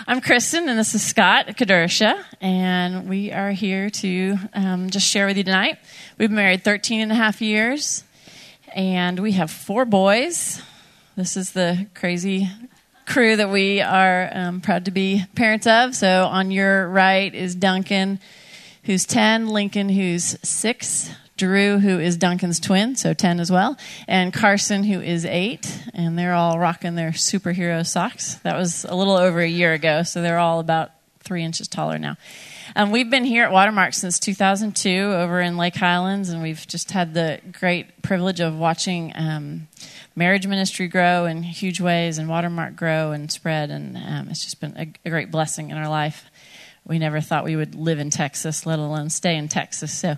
I'm Kristen, and this is Scott Kadersha, and we are here to just share with you tonight. We've been married 13 and a half years, and we have 4 boys. This is the crazy crew that we are proud to be parents of. So on your right is Duncan, who's 10, Lincoln, who's 6, Drew, who is Duncan's twin, so 10 as well, and Carson, who is 8, and they're all rocking their superhero socks. That was a little over a year ago, so they're all about 3 inches taller now. We've been here at Watermark since 2002 over in Lake Highlands, and we've just had the great privilege of watching marriage ministry grow in huge ways and Watermark grow and spread, and it's just been a great blessing in our life. We never thought we would live in Texas, let alone stay in Texas. So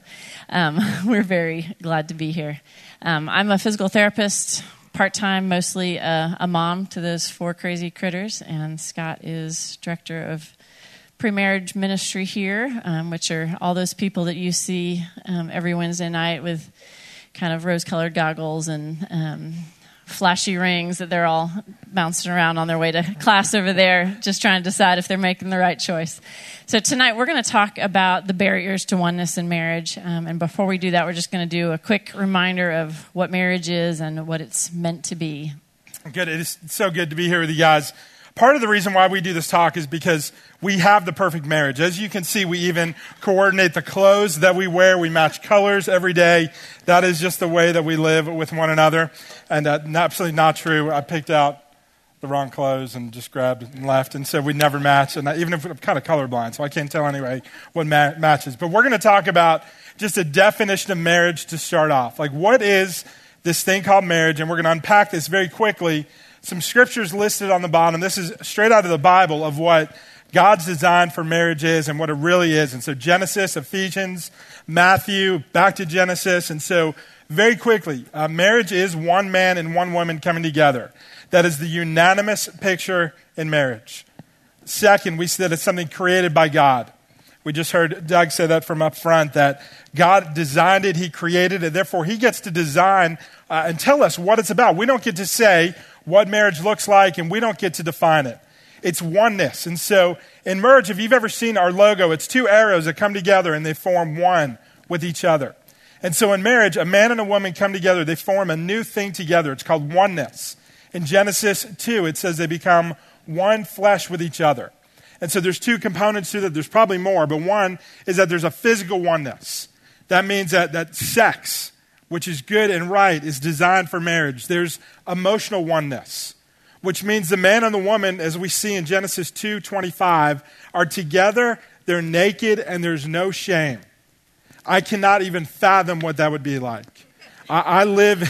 we're very glad to be here. I'm a physical therapist, part-time, mostly a mom to those 4 crazy critters. And Scott is director of pre-marriage ministry here, which are all those people that you see every Wednesday night with kind of rose-colored goggles and flashy rings that they're all bouncing around on their way to class over there, just trying to decide if they're making the right choice. So tonight we're going to talk about the barriers to oneness in marriage. And before we do that, we're just going to do a quick reminder of what marriage is and what it's meant to be. Good. It is so good to be here with you guys. Part of the reason why we do this talk is because we have the perfect marriage. As you can see, we even coordinate the clothes that we wear. We match colors every day. That is just the way that we live with one another. And absolutely not true. I picked out the wrong clothes and just grabbed and left and said we'd never match. And even if I'm kind of colorblind, so I can't tell anyway what matches. But we're going to talk about just a definition of marriage to start off. Like, what is this thing called marriage? And we're going to unpack this very quickly. Some scriptures listed on the bottom. This is straight out of the Bible of what God's design for marriage is and what it really is. And so Genesis, Ephesians, Matthew, back to Genesis. And so very quickly, marriage is one man and one woman coming together. That is the unanimous picture in marriage. Second, we said it's something created by God. We just heard Doug say that from up front, that God designed it, he created it, therefore he gets to design and tell us what it's about. We don't get to say what marriage looks like, and we don't get to define it. It's oneness. And so in marriage, if you've ever seen our logo, it's 2 arrows that come together and they form one with each other. And so in marriage, a man and a woman come together, they form a new thing together. It's called oneness. In Genesis 2, it says they become one flesh with each other. And so there's 2 components to that. There's probably more, but one is that there's a physical oneness. That means that sex, which is good and right, is designed for marriage. There's emotional oneness, which means the man and the woman, as we see in Genesis 2:25, are together, they're naked, and there's no shame. I cannot even fathom what that would be like. I live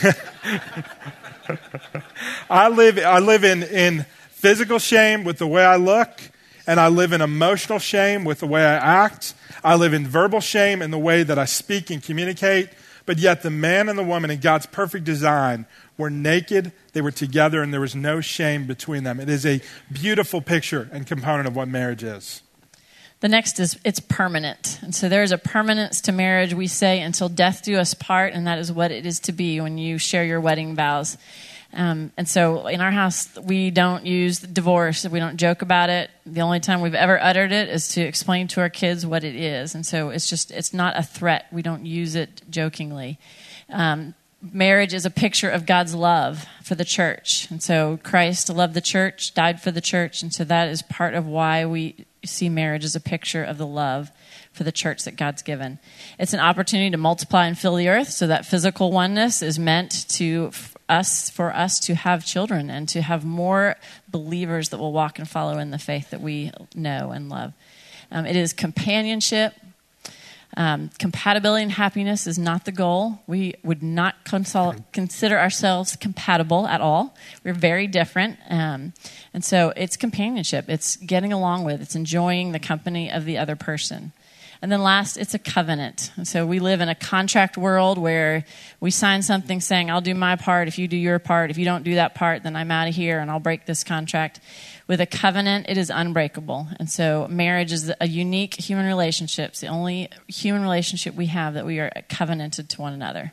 in physical shame with the way I look, and I live in emotional shame with the way I act. I live in verbal shame in the way that I speak and communicate. But yet the man and the woman in God's perfect design were naked, they were together, and there was no shame between them. It is a beautiful picture and component of what marriage is. The next is it's permanent. And so there's a permanence to marriage. We say until death do us part, and that is what it is to be when you share your wedding vows. And so in our house, we don't use divorce. We don't joke about it. The only time we've ever uttered it is to explain to our kids what it is. And so it's not a threat. We don't use it jokingly. Marriage is a picture of God's love for the church. And so Christ loved the church, died for the church. And so that is part of why we see marriage as a picture of the love for the church that God's given. It's an opportunity to multiply and fill the earth. So that physical oneness is meant for us to have children and to have more believers that will walk and follow in the faith that we know and love. It is companionship. Compatibility and happiness is not the goal. We would not consider ourselves compatible at all. We're very different. And so it's companionship. It's getting along with. It's enjoying the company of the other person. And then last, it's a covenant. And so we live in a contract world where we sign something saying, I'll do my part if you do your part. If you don't do that part, then I'm out of here and I'll break this contract. With a covenant, it is unbreakable. And so marriage is a unique human relationship. It's the only human relationship we have that we are covenanted to one another.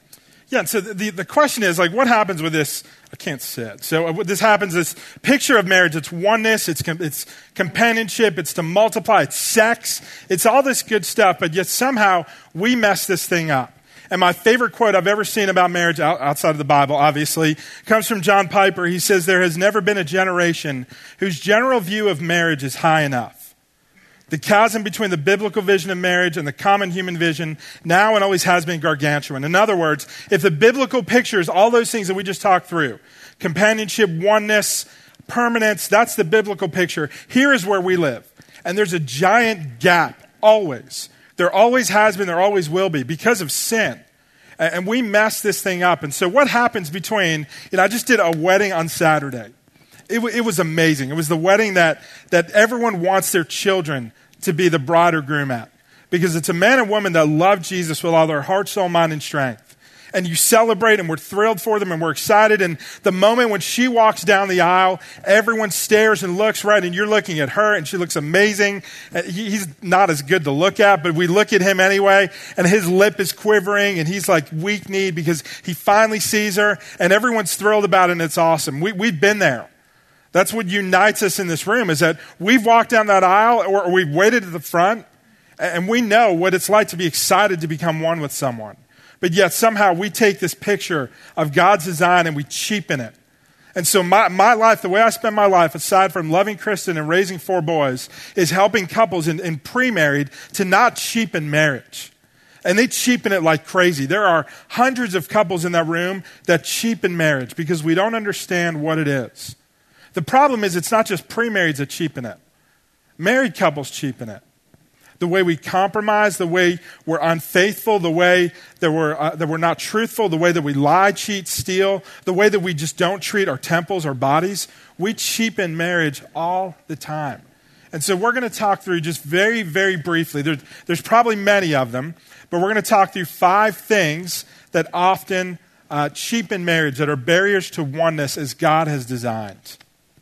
Yeah, and so the question is, like, what happens with this? I can't sit. So what this happens, this picture of marriage, it's oneness, it's companionship, it's to multiply, it's sex, it's all this good stuff, but yet somehow we mess this thing up. And my favorite quote I've ever seen about marriage outside of the Bible, obviously, comes from John Piper. He says, "There has never been a generation whose general view of marriage is high enough. The chasm between the biblical vision of marriage and the common human vision now and always has been gargantuan." In other words, if the biblical picture is all those things that we just talked through, companionship, oneness, permanence, that's the biblical picture. Here is where we live. And there's a giant gap, always. There always has been, there always will be, because of sin. And we mess this thing up. And so what happens between, I just did a wedding on Saturday. It was amazing. It was the wedding that everyone wants their children to be the bride or groom at. Because it's a man and woman that love Jesus with all their heart, soul, mind, and strength. And you celebrate, and we're thrilled for them, and we're excited. And the moment when she walks down the aisle, everyone stares and looks, right? And you're looking at her, and she looks amazing. He's not as good to look at, but we look at him anyway, and his lip is quivering, and he's like weak-kneed because he finally sees her, and everyone's thrilled about it, and it's awesome. We've been there. That's what unites us in this room, is that we've walked down that aisle, or we've waited at the front, and we know what it's like to be excited to become one with someone. But yet somehow we take this picture of God's design and we cheapen it. And so my life, the way I spend my life, aside from loving Kristen and raising 4 boys, is helping couples in pre-married to not cheapen marriage. And they cheapen it like crazy. There are hundreds of couples in that room that cheapen marriage because we don't understand what it is. The problem is it's not just pre-marrieds that cheapen it. Married couples cheapen it. The way we compromise, the way we're unfaithful, the way that we're not truthful, the way that we lie, cheat, steal, the way that we just don't treat our temples, our bodies, we cheapen marriage all the time. And so we're going to talk through just very, very briefly. There's probably many of them, but we're going to talk through 5 things that often cheapen marriage, that are barriers to oneness as God has designed.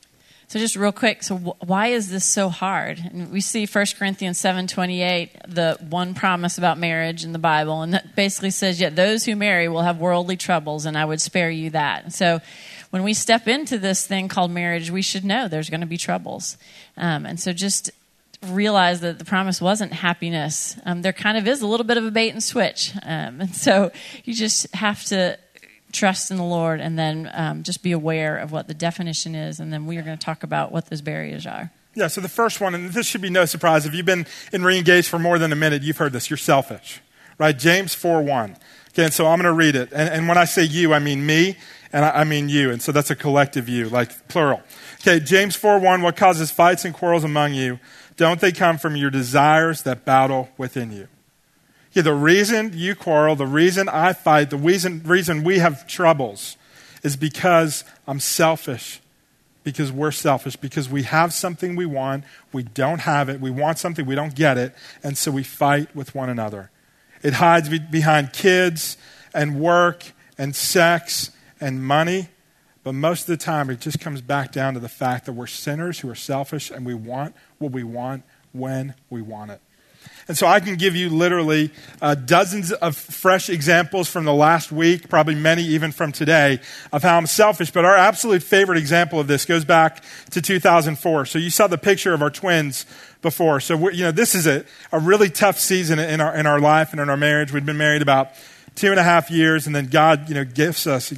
So just real quick, so why is this so hard? And we see 1 Corinthians 7:28, the one promise about marriage in the Bible, and that basically says, "Yet those who marry will have worldly troubles, and I would spare you that." And so when we step into this thing called marriage, we should know there's going to be troubles. And so just realize that the promise wasn't happiness. There kind of is a little bit of a bait and switch. And so you just have to trust in the Lord, and then just be aware of what the definition is, and then we are going to talk about what those barriers are. Yeah, so the first one, and this should be no surprise, if you've been in Reengage for more than a minute, you've heard this, you're selfish, right? James 4:1. Okay, and so I'm going to read it, and when I say you, I mean me, and I mean you, and so that's a collective you, like plural. Okay, James 4:1, what causes fights and quarrels among you? Don't they come from your desires that battle within you? Yeah, the reason you quarrel, the reason I fight, the reason we have troubles is because I'm selfish, because we're selfish, because we have something we want, we don't have it, we want something, we don't get it, and so we fight with one another. It hides behind kids and work and sex and money, but most of the time it just comes back down to the fact that we're sinners who are selfish and we want what we want when we want it. And so I can give you literally dozens of fresh examples from the last week, probably many even from today, of how I'm selfish. But our absolute favorite example of this goes back to 2004. So you saw the picture of our twins before. So this is a really tough season in our life and in our marriage. We'd been married about 2.5 years, and then God gives us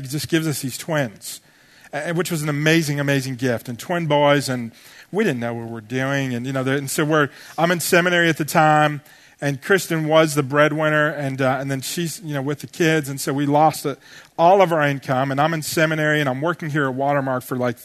these twins, which was an amazing, amazing gift. And twin boys, and we didn't know what we were doing, and so I'm in seminary at the time, and Kristen was the breadwinner, and then she's with the kids, and so we lost all of our income. And I'm in seminary, and I'm working here at Watermark for like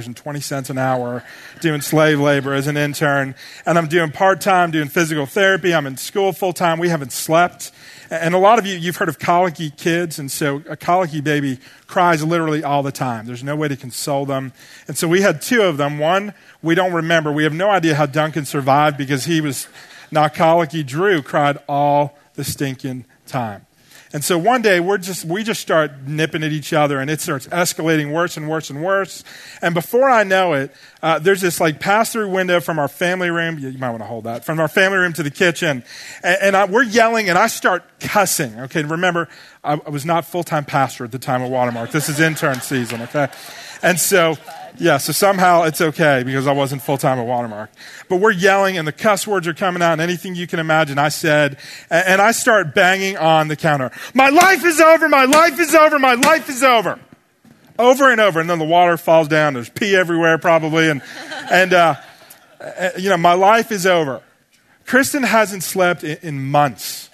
$3.20 an hour, doing slave labor as an intern, and I'm doing part-time, doing physical therapy. I'm in school full-time. We haven't slept. And a lot of you've heard of colicky kids, and so a colicky baby cries literally all the time. There's no way to console them. And so we had 2 of them. One, we don't remember. We have no idea how Duncan survived because he was not colicky. Drew cried all the stinking time. And so one day we just start nipping at each other, and it starts escalating worse and worse and worse. And before I know it, there's this like pass-through window from our family room. You might want to hold that. From our family room to the kitchen. And we're yelling, and I start cussing. Okay, remember, I was not full-time pastor at the time of Watermark. This is intern season, okay? And so somehow it's okay because I wasn't full-time at Watermark. But we're yelling, and the cuss words are coming out, and anything you can imagine I said. And I start banging on the counter. My life is over, my life is over, my life is over. Over and over. And then the water falls down. There's pee everywhere probably. And my life is over. Kristen hasn't slept in months.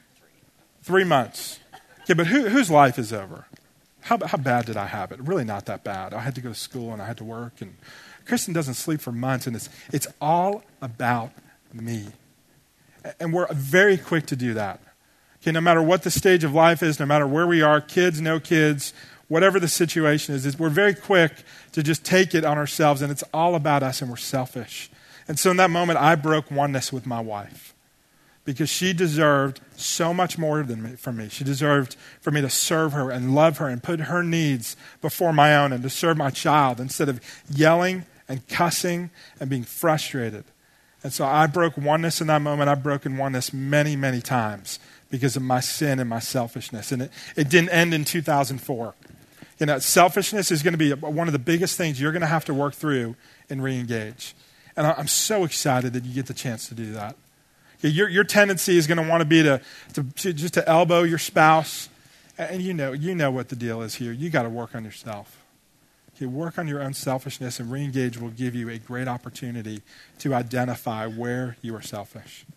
3 months. Okay, but whose life is over? How bad did I have it? Really not that bad. I had to go to school and I had to work. And Kristen doesn't sleep for months. And it's all about me. And we're very quick to do that. Okay, no matter what the stage of life is, no matter where we are, kids, no kids, whatever the situation is we're very quick to just take it on ourselves. And it's all about us and we're selfish. And so in that moment, I broke oneness with my wife. Because she deserved so much more from me. She deserved for me to serve her and love her and put her needs before my own and to serve my child instead of yelling and cussing and being frustrated. And so I broke oneness in that moment. I've broken oneness many, many times because of my sin and my selfishness. And it didn't end in 2004. Selfishness is going to be one of the biggest things you're going to have to work through and re-engage. And I'm so excited that you get the chance to do that. Your tendency is going to want to be to elbow your spouse. And you know what the deal is here. You got to work on yourself. Okay, work on your own selfishness, and re-engage will give you a great opportunity to identify where you are selfish.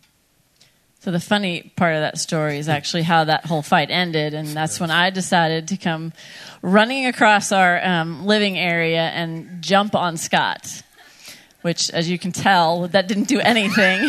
So the funny part of that story is actually how that whole fight ended, and that's when I decided to come running across our living area and jump on Scott. Which, as you can tell, that didn't do anything.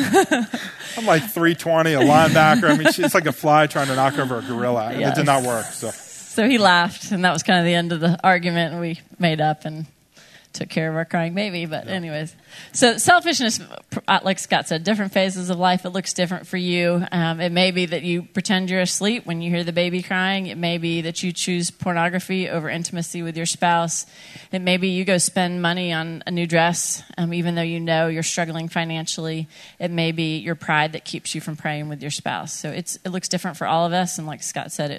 I'm like 320, a linebacker. I mean, it's like a fly trying to knock over a gorilla. Yes. It did not work. So he laughed, and that was kind of the end of the argument, and we made up and took care of our crying baby. But anyways, so selfishness, like Scott said, different phases of life. It looks different for you. It may be that you pretend you're asleep when you hear the baby crying. It may be that you choose pornography over intimacy with your spouse. It may be you go spend money on a new dress, even though you know you're struggling financially. It may be your pride that keeps you from praying with your spouse. So it looks different for all of us. And like Scott said,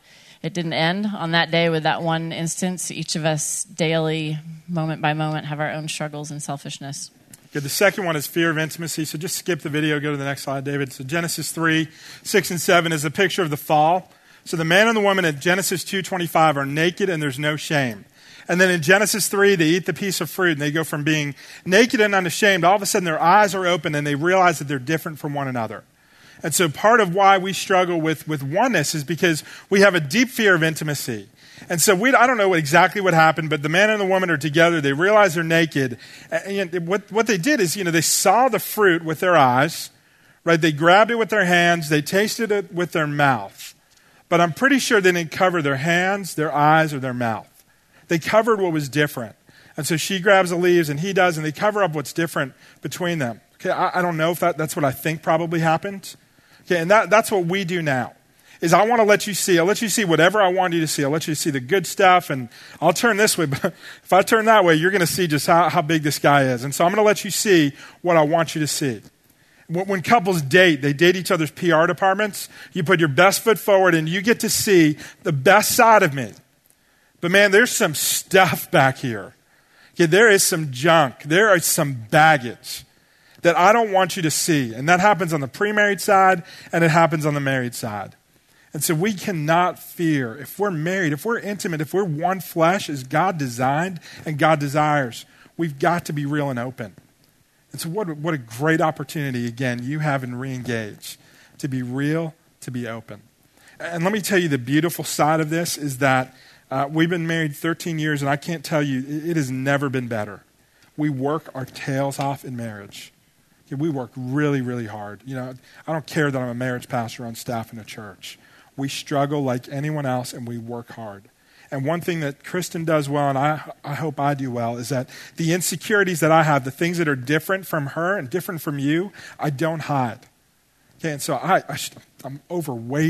it didn't end on that day with that one instance. Each of us daily, moment by moment, have our own struggles and selfishness. Okay, the second one is fear of intimacy. So just skip the video, go to the next slide, David. So Genesis 3, 6 and 7 is a picture of the fall. So the man and the woman at Genesis 2:25 are naked and there's no shame. And then in Genesis 3, they eat the piece of fruit and they go from being naked and unashamed. All of a sudden their eyes are open and they realize that they're different from one another. And so part of why we struggle with oneness is because we have a deep fear of intimacy. And so I don't know exactly what happened, but the man and the woman are together. They realize they're naked. And what they did is, they saw the fruit with their eyes, right? They grabbed it with their hands. They tasted it with their mouth. But I'm pretty sure they didn't cover their hands, their eyes, or their mouth. They covered what was different. And so she grabs the leaves and he does, and they cover up what's different between them. Okay, I don't know if that's what I think probably happened. Okay, and that's what we do now, is I want to let you see. I'll let you see whatever I want you to see. I'll let you see the good stuff, and I'll turn this way. But if I turn that way, you're going to see just how big this guy is. And so I'm going to let you see what I want you to see. When couples date, they date each other's PR departments. You put your best foot forward, and you get to see the best side of me. But man, there's some stuff back here. Okay, there is some junk. There is some baggage that I don't want you to see. And that happens on the pre-married side, and it happens on the married side. And so we cannot fear. If we're married, if we're intimate, if we're one flesh as God designed and God desires, we've got to be real and open. And so what a great opportunity, again, you have in re-engage, to be real, to be open. And let me tell you, the beautiful side of this is that we've been married 13 years, and I can't tell you, it has never been better. We work our tails off in marriage. We work really, really hard. I don't care that I'm a marriage pastor on staff in a church. We struggle like anyone else, and we work hard. And one thing that Kristen does well, and I hope I do well, is that the insecurities that I have, the things that are different from her and different from you, I don't hide. Okay, and so I'm overweight.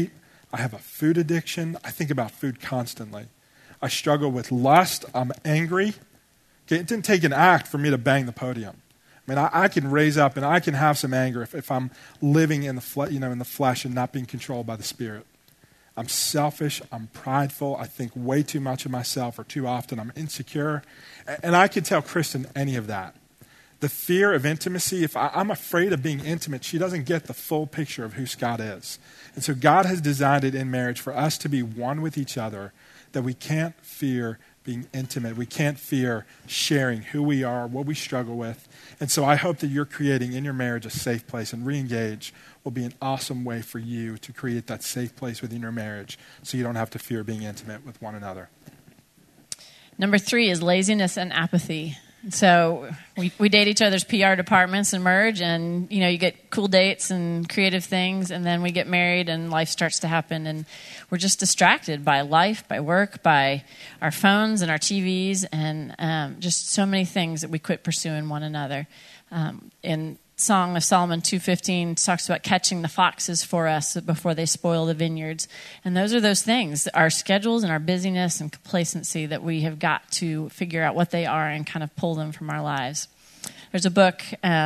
I have a food addiction. I think about food constantly. I struggle with lust. I'm angry. Okay, it didn't take an act for me to bang the podium. I mean, I can raise up and I can have some anger if I'm living in the flesh and not being controlled by the Spirit. I'm selfish. I'm prideful. I think way too much of myself, or too often. I'm insecure. And I could tell Kristen any of that. The fear of intimacy, if I'm afraid of being intimate, she doesn't get the full picture of who Scott is. And so God has designed it in marriage for us to be one with each other, that we can't fear being intimate. We can't fear sharing who we are, what we struggle with. And so I hope that you're creating in your marriage a safe place, and Reengage will be an awesome way for you to create that safe place within your marriage so you don't have to fear being intimate with one another. Number 3 is laziness and apathy. So we date each other's PR departments and merge, and you get cool dates and creative things, and then we get married and life starts to happen, and we're just distracted by life, by work, by our phones and our TVs, and just so many things that we quit pursuing one another. In Song of Solomon 2:15 talks about catching the foxes for us before they spoil the vineyards. And those are those things, our schedules and our busyness and complacency, that we have got to figure out what they are and kind of pull them from our lives. There's a book,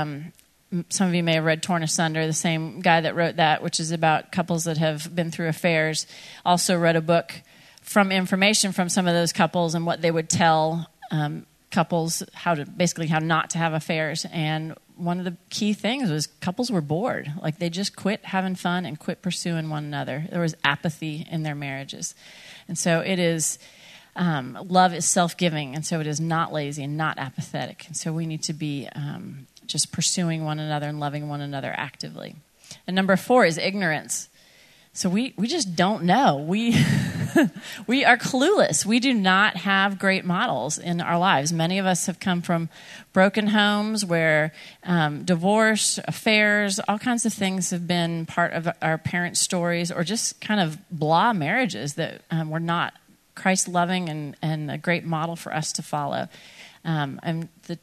some of you may have read Torn Asunder, the same guy that wrote that, which is about couples that have been through affairs, also wrote a book from information from some of those couples and what they would tell couples how not to have affairs. And one of the key things was couples were bored. Like, they just quit having fun and quit pursuing one another. There was apathy in their marriages. And so it is, love is self-giving, and so it is not lazy and not apathetic. And so we need to be just pursuing one another and loving one another actively. And number 4 is ignorance. So we just don't know. We are clueless. We do not have great models in our lives. Many of us have come from broken homes where divorce, affairs, all kinds of things have been part of our parents' stories, or just kind of blah marriages that were not Christ-loving and a great model for us to follow. And the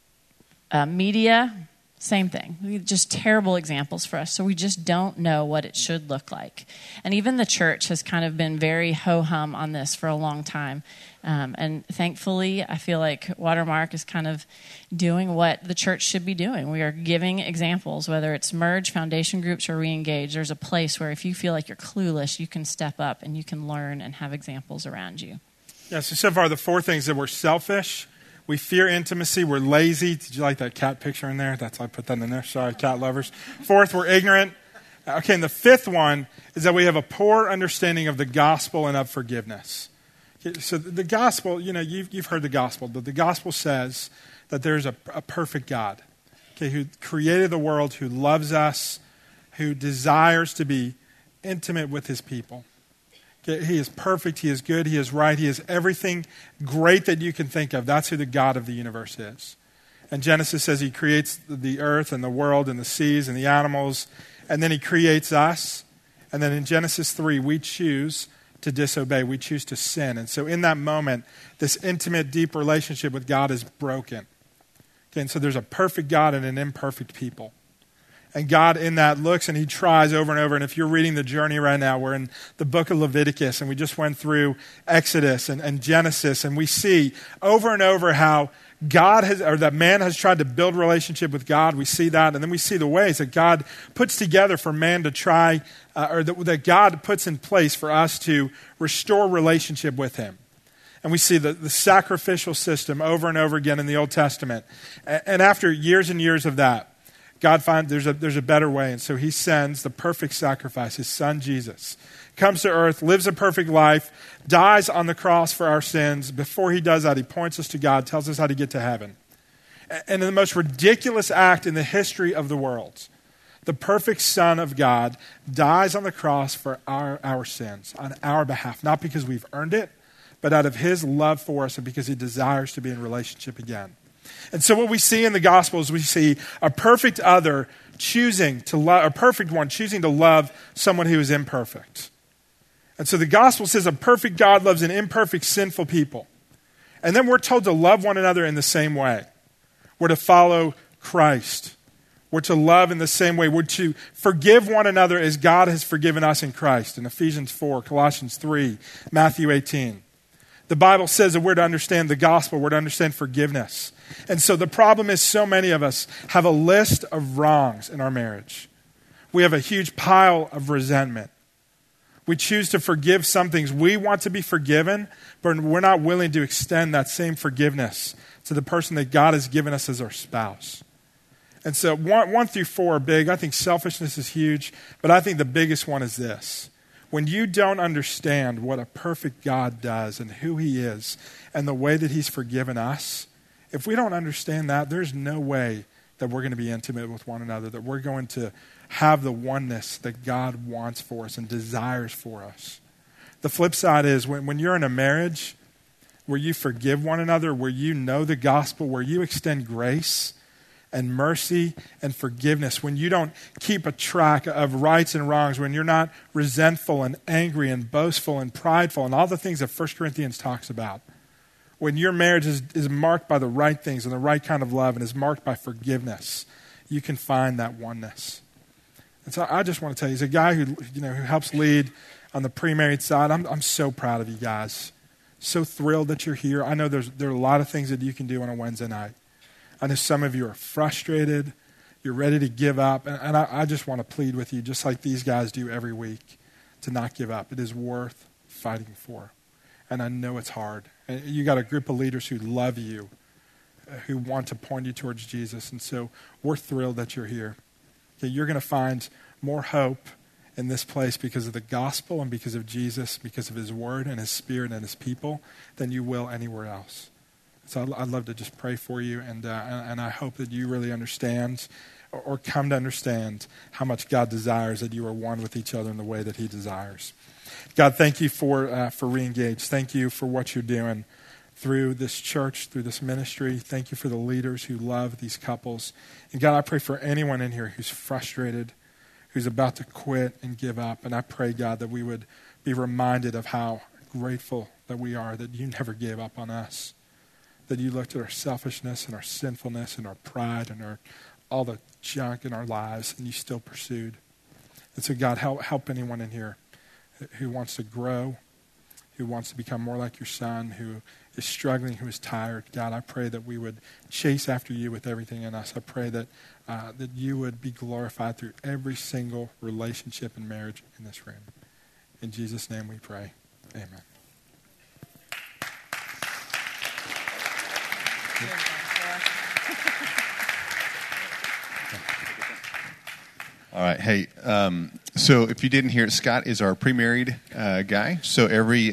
media, same thing. Just terrible examples for us. So we just don't know what it should look like. And even the church has kind of been very ho-hum on this for a long time. And thankfully, I feel like Watermark is kind of doing what the church should be doing. We are giving examples, whether it's Merge, Foundation Groups, or Reengage. There's a place where if you feel like you're clueless, you can step up and you can learn and have examples around you. Yeah, so far the 4 things: that we're selfish, we fear intimacy, we're lazy. Did you like that cat picture in there? That's why I put that in there. Sorry, cat lovers. 4th, we're ignorant. Okay, and the 5th one is that we have a poor understanding of the gospel and of forgiveness. Okay, so the gospel, you've heard the gospel, but the gospel says that there's a perfect God, okay, who created the world, who loves us, who desires to be intimate with his people. He is perfect, he is good, he is right, he is everything great that you can think of. That's who the God of the universe is. And Genesis says he creates the earth and the world and the seas and the animals, and then he creates us. And then in Genesis 3, we choose to disobey, we choose to sin. And so in that moment, this intimate, deep relationship with God is broken. Okay, and so there's a perfect God and an imperfect people. And God in that looks and he tries over and over. And if you're reading the journey right now, we're in the book of Leviticus and we just went through Exodus and Genesis. And we see over and over how that man has tried to build relationship with God. We see that. And then we see the ways that God puts together for man to try, that God puts in place for us to restore relationship with him. And we see the sacrificial system over and over again in the Old Testament. And after years and years of that, God finds there's a better way, and so he sends the perfect sacrifice, his son Jesus, comes to earth, lives a perfect life, dies on the cross for our sins. Before he does that, he points us to God, tells us how to get to heaven. And in the most ridiculous act in the history of the world, the perfect Son of God dies on the cross for our sins, on our behalf, not because we've earned it, but out of his love for us and because he desires to be in relationship again. And so what we see in the gospel is we see a perfect other choosing to love, a perfect one choosing to love someone who is imperfect. And so the gospel says a perfect God loves an imperfect, sinful people. And then we're told to love one another in the same way. We're to follow Christ. We're to love in the same way. We're to forgive one another as God has forgiven us in Christ. In Ephesians 4, Colossians 3, Matthew 18. The Bible says that we're to understand the gospel. We're to understand forgiveness. And so the problem is so many of us have a list of wrongs in our marriage. We have a huge pile of resentment. We choose to forgive some things. We want to be forgiven, but we're not willing to extend that same forgiveness to the person that God has given us as our spouse. And so 1 through 4 are big. I think selfishness is huge, but I think the biggest one is this. When you don't understand what a perfect God does and who he is and the way that he's forgiven us, if we don't understand that, there's no way that we're going to be intimate with one another, that we're going to have the oneness that God wants for us and desires for us. The flip side is when you're in a marriage where you forgive one another, where you know the gospel, where you extend grace and mercy and forgiveness, when you don't keep a track of rights and wrongs, when you're not resentful and angry and boastful and prideful and all the things that 1 Corinthians talks about, when your marriage is marked by the right things and the right kind of love and is marked by forgiveness, you can find that oneness. And so I just want to tell you, as a guy who helps lead on the pre-married side, I'm so proud of you guys. So thrilled that you're here. I know there are a lot of things that you can do on a Wednesday night. I know some of you are frustrated. You're ready to give up. And I just want to plead with you, just like these guys do every week, to not give up. It is worth fighting for. And I know it's hard. And you got a group of leaders who love you, who want to point you towards Jesus. And so we're thrilled that you're here. Okay, you're going to find more hope in this place because of the gospel and because of Jesus, because of his word and his spirit and his people, than you will anywhere else. So I'd love to just pray for you, and I hope that you really understand or come to understand how much God desires that you are one with each other in the way that he desires. God, thank you for Reengage. Thank you for what you're doing through this church, through this ministry. Thank you for the leaders who love these couples. And God, I pray for anyone in here who's frustrated, who's about to quit and give up. And I pray, God, that we would be reminded of how grateful that we are that you never gave up on us, that you looked at our selfishness and our sinfulness and our pride and all the junk in our lives, and you still pursued. And so, God, help anyone in here who wants to grow, who wants to become more like your son, who is struggling, who is tired. God, I pray that we would chase after you with everything in us. I pray that you would be glorified through every single relationship and marriage in this room. In Jesus' name we pray. Amen. All right. Hey, so if you didn't hear it, Scott is our pre-married guy. So every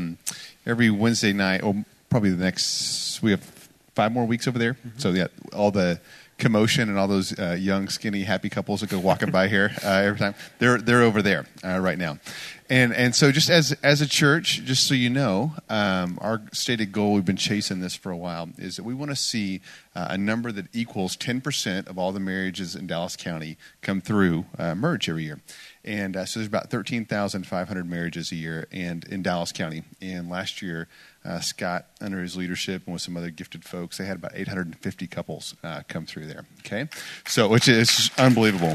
Wednesday night, or probably we have 5 more weeks over there. Mm-hmm. So yeah, all the commotion and all those young, skinny, happy couples that go walking by here every time, they're over there right now. And so just as a church, just so you know, our stated goal, we've been chasing this for a while, is that we want to see a number that equals 10% of all the marriages in Dallas County come through merge every year. And so there's about 13,500 marriages a year and in Dallas County. And last year, Scott, under his leadership and with some other gifted folks, they had about 850 couples come through there. Okay, so which is unbelievable.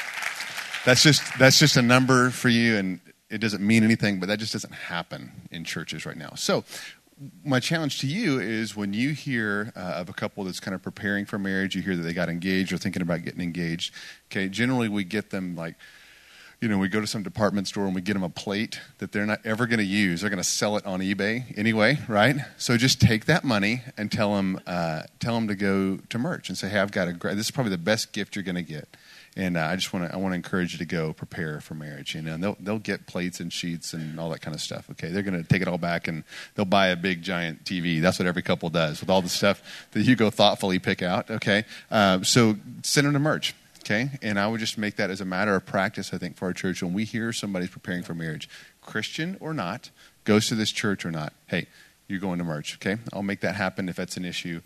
That's just a number for you, and it doesn't mean anything, but that just doesn't happen in churches right now. So my challenge to you is when you hear of a couple that's kind of preparing for marriage, you hear that they got engaged or thinking about getting engaged. Okay, generally we get them like, we go to some department store and we get them a plate that they're not ever going to use. They're going to sell it on eBay anyway, right? So just take that money and tell them to go to merch and say, hey, this is probably the best gift you're going to get. And I want to encourage you to go prepare for marriage. And they'll get plates and sheets and all that kind of stuff. Okay, they're going to take it all back and they'll buy a big giant TV. That's what every couple does with all the stuff that you go thoughtfully pick out. Okay, so send them to merch. Okay, and I would just make that as a matter of practice, I think, for our church. When we hear somebody's preparing for marriage, Christian or not, goes to this church or not, hey, you're going to merch, okay? I'll make that happen if that's an issue,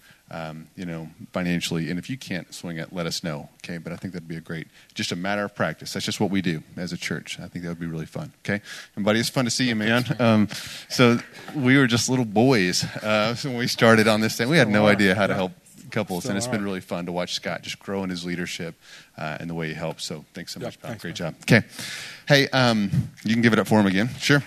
financially. And if you can't swing it, let us know, okay? But I think that'd be just a matter of practice. That's just what we do as a church. I think that would be really fun, okay? And buddy, it's fun to see you, man. So we were just little boys when we started on this thing. We had no idea how to help couples, Still and it's been are. really fun to watch Scott just grow in his leadership and the way he helps. So thanks so Yep, much, pal. thanks, Great man. job. Okay. Hey, you can give it up for him again. Sure.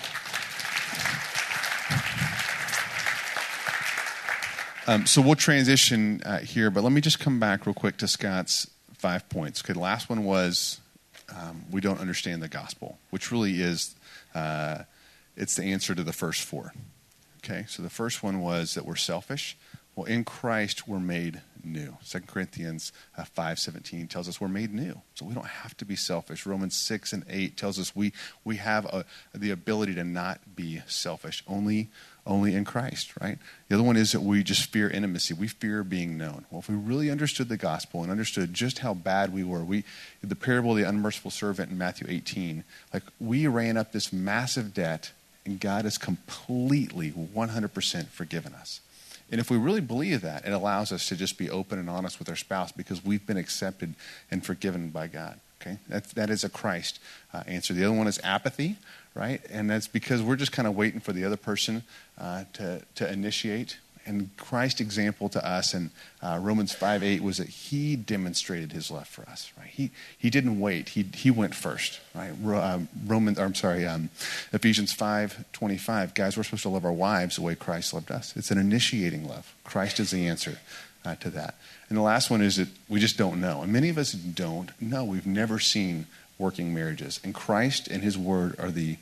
So we'll transition here, but let me just come back real quick to Scott's 5 points. Okay, the last one was we don't understand the gospel, which really is it's the answer to the first 4. Okay, so the first one was that we're selfish. Well, in Christ, we're made new. 2 Corinthians 5:17 tells us we're made new. So we don't have to be selfish. Romans 6 and 8 tells us we have the ability to not be selfish, only in Christ, right? The other one is that we just fear intimacy. We fear being known. Well, if we really understood the gospel and understood just how bad we were, the parable of the unmerciful servant in Matthew 18, like we ran up this massive debt and God has completely 100% forgiven us. And if we really believe that, it allows us to just be open and honest with our spouse because we've been accepted and forgiven by God. Okay, that is a Christ answer. The other one is apathy, right? And that's because we're just kind of waiting for the other person to initiate. And Christ's example to us in Romans 5:8 was that he demonstrated his love for us, right? He didn't wait. He went first, right? Ephesians 5:25, guys, we're supposed to love our wives the way Christ loved us. It's an initiating love. Christ is the answer to that. And the last one is that we just don't know. And many of us don't know. We've never seen working marriages. And Christ and his word are the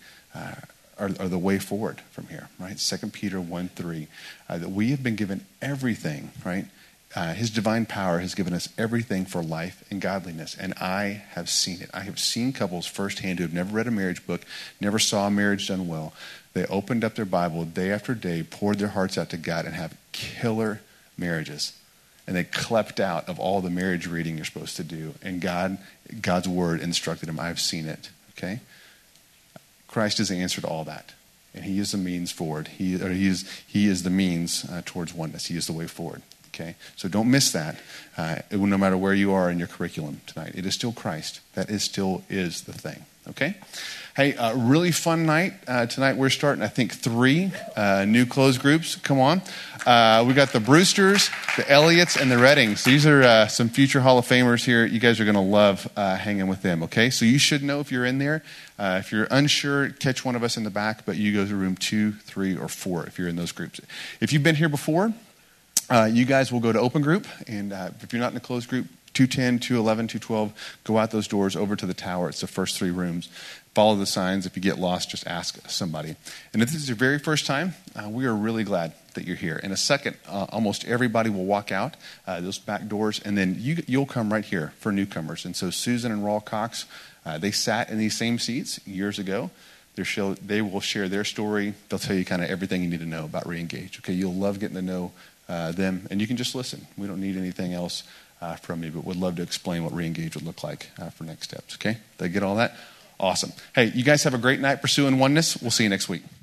way forward from here, right? 2 Peter 1:3, that we have been given everything, right? His divine power has given us everything for life and godliness, and I have seen it. I have seen couples firsthand who have never read a marriage book, never saw a marriage done well. They opened up their Bible day after day, poured their hearts out to God, and have killer marriages. And they clept out of all the marriage reading you're supposed to do, and God's word instructed them. I've seen it, okay? Christ is the answer to all that, and he is the means forward. He is the means towards oneness. He is the way forward. Okay, so don't miss that. No matter where you are in your curriculum tonight, it is still Christ. That still is the thing. Okay. Hey, really fun night tonight. We're starting, I think, 3 new closed groups. Come on. We got the Brewsters, the Elliots, and the Reddings. These are some future Hall of Famers here. You guys are going to love hanging with them. Okay, so you should know if you're in there. If you're unsure, catch one of us in the back, but you go to room 2, 3, or 4 if you're in those groups. If you've been here before, you guys will go to open group, and if you're not in a closed group, 210, 211, 212, go out those doors over to the tower. It's the first 3 rooms. Follow the signs. If you get lost, just ask somebody. And if this is your very first time, we are really glad that you're here. In a second, almost everybody will walk out those back doors, and then you'll come right here for newcomers. And so Susan and Raul Cox, they sat in these same seats years ago. They will share their story. They'll tell you kind of everything you need to know about Reengage. Okay, you'll love getting to know them, and you can just listen. We don't need anything else from you, but would love to explain what Reengage would look like for next steps. Okay, did I get all that? Awesome. Hey, you guys have a great night pursuing oneness. We'll see you next week.